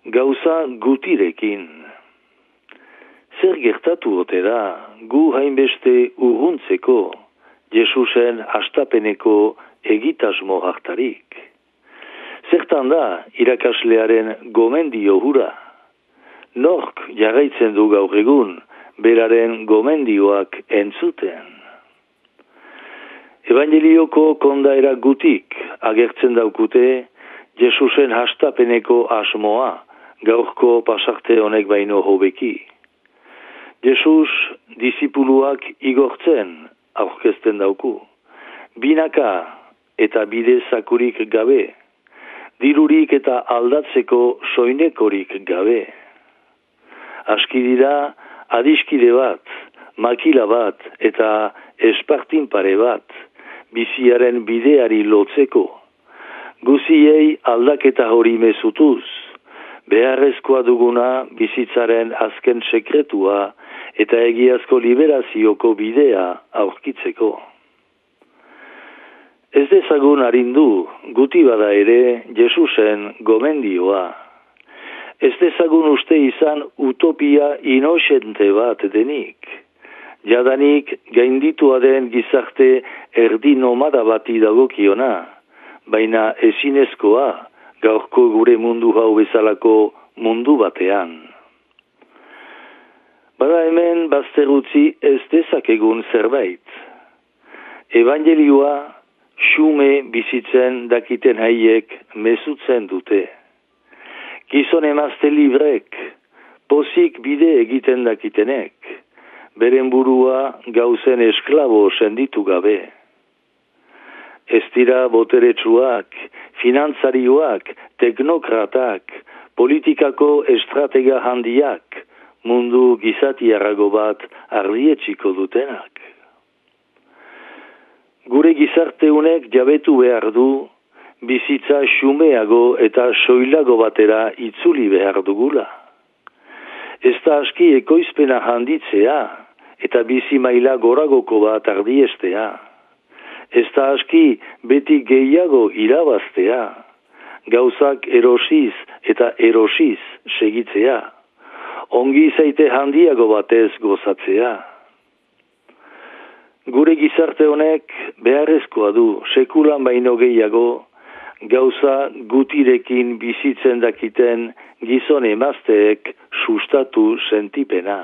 gauza gutirekin. Zer gertatu ote da gu hainbeste urruntzeko Jesusen hastapeneko egitasmo hartarik? Zertan da irakaslearen gomendio hura? Nork jarraitzen du gaur egun beraren gomendioak entzuten? Evangelioko kondaera gutik agertzen daukute Jesusen hastapeneko asmoa gaurko pasarte honek baino hobeki. Jesus disipuluak igortzen aurkezten dauku. Binaka eta bide zakurik gabe, dirurik eta aldatzeko soinekorik gabe. Aski dira adiskide bat, makila bat eta espartin pare bat, biziaren bideari lotzeko. Guziei aldaketa hori mezutuz, beharrezkoa duguna bizitzaren azken sekretua eta egiazko liberazioko bidea aurkitzeko. Ez dezagun arindu guti bada ere Jesusen gomendioa. Ez dezagun uste izan utopia inoxente bat denik. Jadanik gainditua den gizarte erdi nomada bati dagokiona, baina ezinezkoa gaurko gure mundu hau bezalako mundu batean. Bada hemen bazterutzi ez dezakegun zerbait. Evangelioa xume bizitzen dakiten haiek mezutzen dute. Gizon emazte librek, pozik bide egiten dakitenek, beren burua gauzen esklabo senditu gabe. Ez dira boteretsuak, finantzarioak, teknokratak, politikako estratega handiak, mundu gizatiarrago bat ardietsiko dutenak. Gure gizarte honek jabetu behar du, bizitza xumeago eta soilago batera itzuli behar dugula. Ez da aski ekoizpena handitzea eta bizi maila goragoko bat ardiestea. Ez da aski beti gehiago irabaztea, gauzak erosiz eta erosiz segitzea. Ongi zaite handiago batez gozatzea. Gure gizarte honek beharrezkoa du sekulan baino gehiago gauza gutirekin bizitzen dakiten gizon emazteek sustatu sentipena.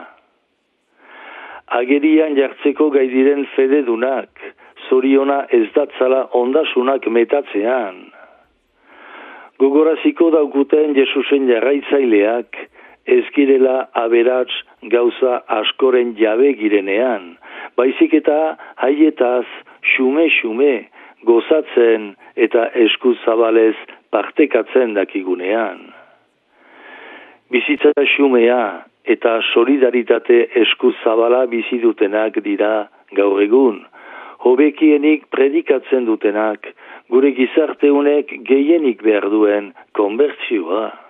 Agerian jartzeko gai diren fededunak, zoriona ez datzala ondasunak metatzean. Gogoraziko daukuten Jesusen jarraitzaileak ez girela aberats gauza askoren jabe girenean, baizik eta haietaz xume-xume gozatzen eta eskuz zabalez partekatzen dakigunean. Bizitza xumea eta solidaritate eskuz zabala bizi dutenak dira gaur egun, hobekienik predikatzen dutenak, gure gizarte honek gehienik behar duen konbertsioa.